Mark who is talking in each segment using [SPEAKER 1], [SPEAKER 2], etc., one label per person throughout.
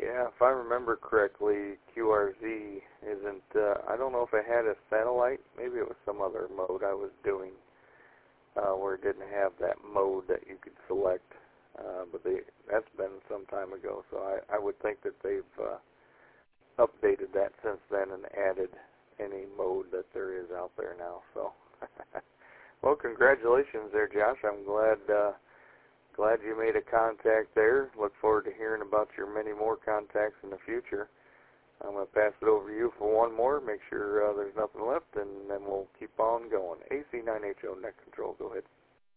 [SPEAKER 1] Yeah, if I remember correctly, QRZ isn't, I don't know if it had a satellite. Maybe it was some other mode I was doing where it didn't have that mode that you could select. But that's been some time ago, so I would think that they've updated that since then and added any mode that there is out there now. So, well, congratulations there, Josh. I'm glad you made a contact there. Look forward to hearing about your many more contacts in the future. I'm going to pass it over to you for one more. Make sure there's nothing left, and then we'll keep on going. AC9HO Net Control, go ahead.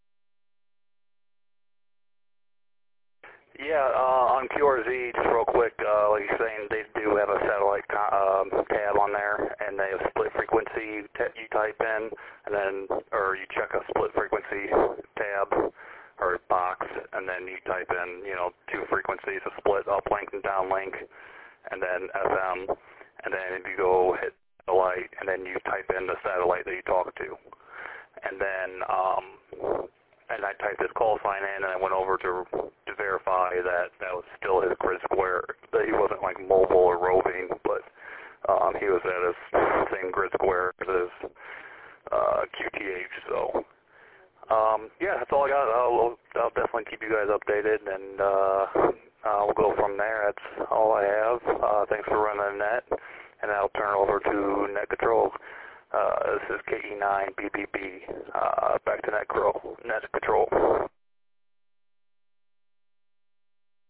[SPEAKER 2] Yeah, on QRZ, just real quick, like you're saying, they do have a satellite tab on there, and they have split frequency. You type in, and then, or you check a split frequency tab or box, and then you type in, two frequencies, a split uplink and downlink, and then FM, and then if you go hit the light, and then you type in the satellite that you talk to, and then and I typed his call sign in, and I went over to verify that that was still his grid square, that he wasn't like mobile or roving, but he was at his same grid square as his QTH. So yeah, that's all I got. I'll definitely keep you guys updated, and we'll go from there. That's all I have. Thanks for running the net, and I'll turn it over to Net Control. This is KE9BBB, back to Net Control.